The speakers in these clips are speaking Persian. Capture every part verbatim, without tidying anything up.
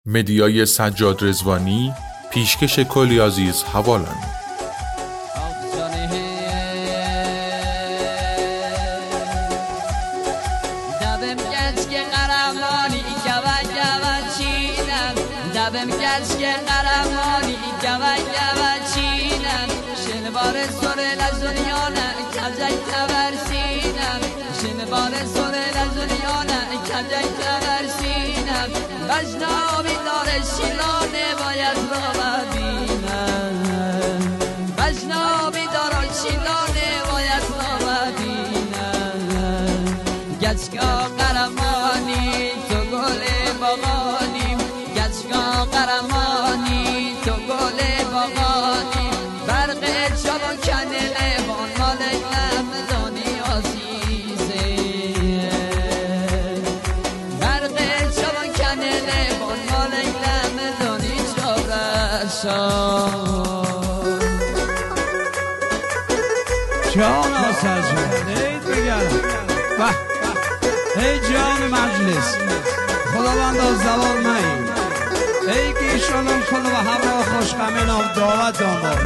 مدیای سجاد رضوانی، پیشکش کلی عزیز حوالن. دبم گشت که قرمانی گوه گوه چینم شنبار سر لزنیانه کجای تورسینم شنبار سر لزنیانه کجای تورسینم بجنابی داره شیلانه باید را ببینم بجنابی داره شیلانه باید را ببینم گچکا قرمانی تو گل باغانی گچکا قرمانی تو گل باغانی برق چابان کنه لیوان مالک نمدانی عزیزه برق چابان کنه لیوان مالک نمدانی چابرشان جان آسرجان ای دیگرم ای جان مجلس خداوند از زوال مایی ای که ایشانم کل و همراه خوش غمین آف دعوت دنبال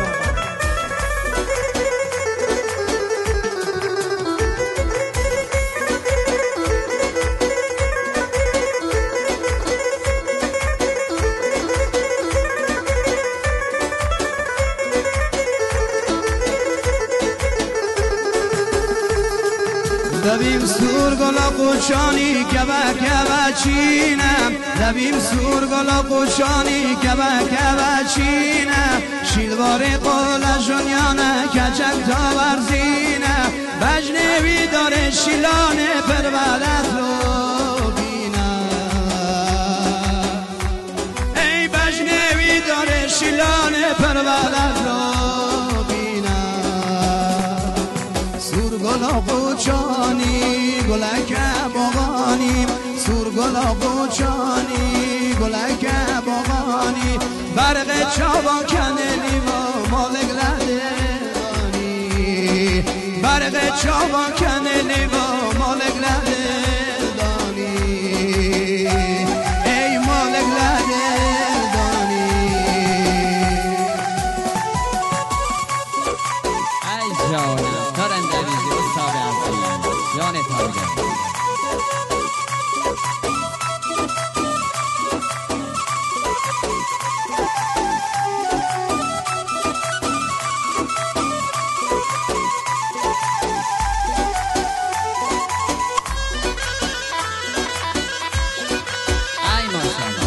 لبیم سور گلا قوچانی کبه کبه چینم لبیم سور گلا قوچانی کبه کبه چینم شیلوار قول جنیانه کچک تا ورزینه بجنوی داره شیلانه پر بدت رو بینه ای بجنوی داره شیلانه پر بدت رو گلا قوچانی گلک باغانی سور گلا قوچانی گلک باغانی برق چابان کنه لیوا مالک لدانی برق چابان کنه لیوا مالک لدانی ای مالک لدانی ای جانم دارن دویزی اصابه افزیان جان تارگم ای ماشالله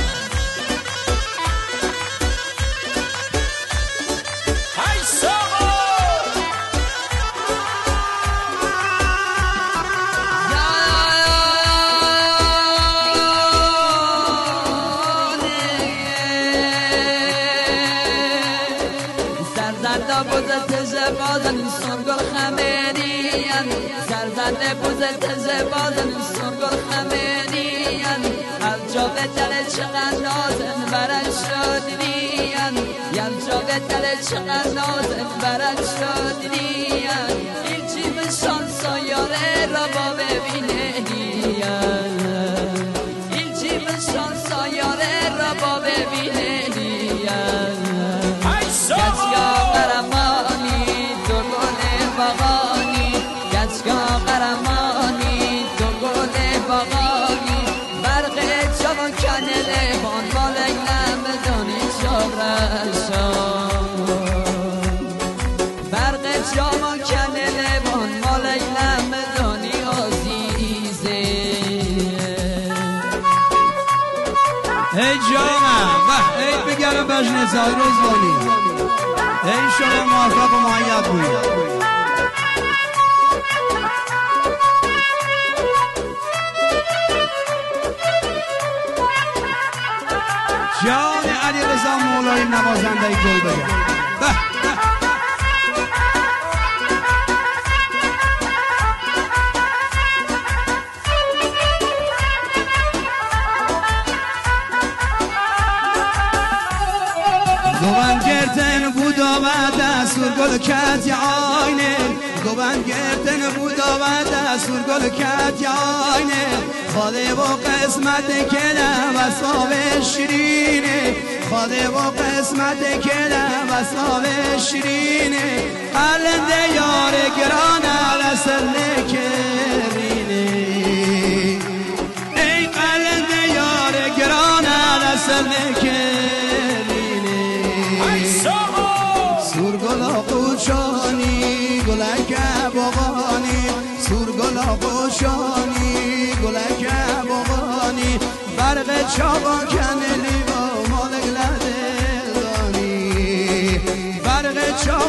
ای ساقا سرزنده بوزت زبازن سرگل خمیدین سرزنده بوزت زبازن سرگل خمیدین هر جا به دل چقدر نازن برد شدین یر جا به دل چقدر نازن برد شدین ایچی بشان سایاره را با ببینه ایچی بشان سایاره را با ببینه گچکا قرمانی تو گل باغانی گچکا قرمانی تو گل باغانی برق جوان کنه لیوان مالک نمدانی چابرشان برق جوان کنه لیوان مالک نمدانی عزیزه ای جانم ای بگرم بجن سای رضوانی ای شما موفق و معید بودید جان علی رضا مولای نوازنده گل بگم گوان گردن بود آمد دستور گل کت یا آینه گوان گردن بود آمد دستور گل کت یا آینه خاله و قسمت کلم و صاب شیرین داده و قسمت که وصاب شیرینه قلنده یار گرانه رسل کرینه ای قلنده یار گرانه رسل کرینه سور گلا قوشانی گلک بغانی سور گلا قوشانی گلک بغانی برق چابان کنلی با مالک لدگانی برق چابان